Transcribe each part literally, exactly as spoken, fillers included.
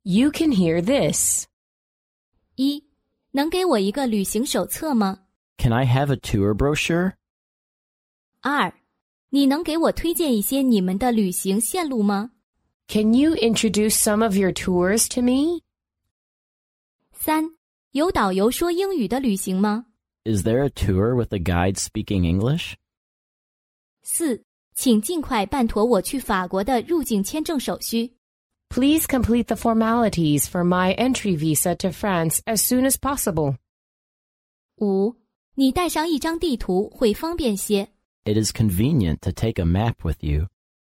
You can hear this. 一，能给我一个旅行手册吗？ Can I have a tour brochure? 二，你能给我推荐一些你们的旅行线路吗？ Can you introduce some of your tours to me? 三，有导游说英语的旅行吗？ Is there a tour with a guide speaking English? 四，请尽快办妥我去法国的入境签证手续。 Please complete the formalities for my entry visa to France as soon as possible. 五，你带上一张地图会方便些。 It is convenient to take a map with you.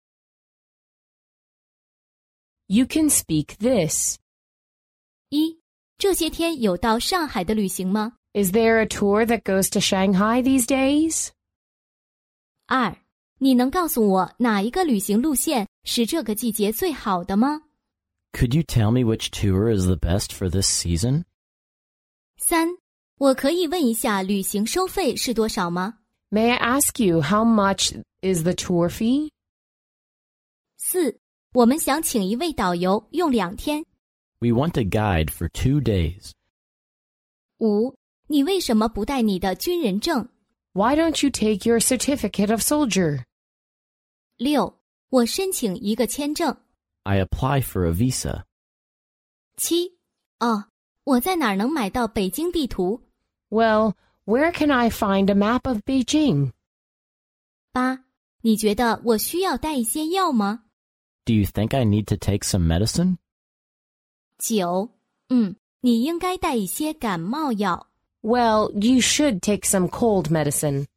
You can speak this. 一，这些天有到上海的旅行吗？ Is there a tour that goes to Shanghai these days? 二，你能告诉我哪一个旅行路线是这个季节最好的吗？ Could you tell me which tour is the best for this season? 三，我可以问一下旅行收费是多少吗？ May I ask you how much is the tour fee? 四，我们想请一位导游用两天。 We want a guide for two days. 五，你为什么不带你的军人证？ Why don't you take your certificate of soldier? 六，我申请一个签证。 I apply for a visa. 七，哦，我在哪儿能买到北京地图？ Well, where can I find a map of Beijing? 八，你觉得我需要带一些药吗？ Do you think I need to take some medicine? 九，嗯，你应该带一些感冒药。 Well, you should take some cold medicine.